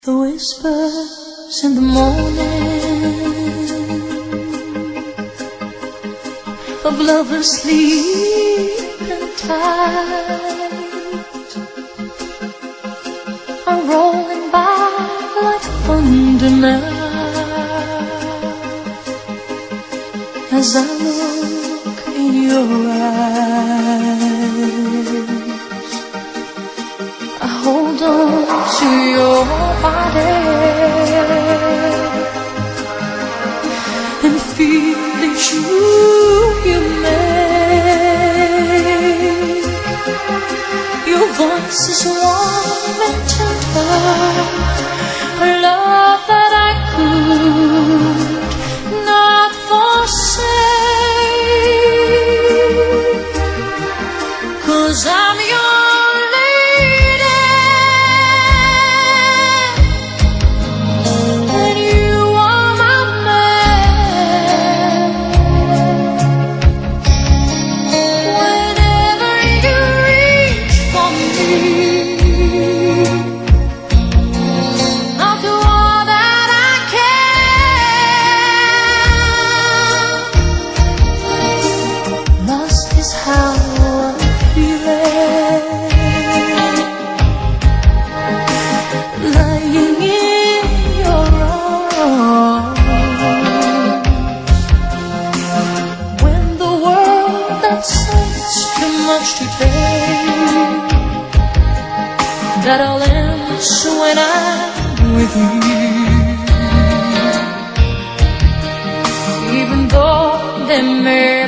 The whispers in the morning of lovers sleeping tight are rolling by like thunder now as I look in your eyes. I hold on to your body and feel it's you make. Your voice is warm and tender, a love that I could not forsake, 'cause I'm your how I'm feeling, lying in your arms, when the world that says too much to take, that all ends when I'm with you. Even though there may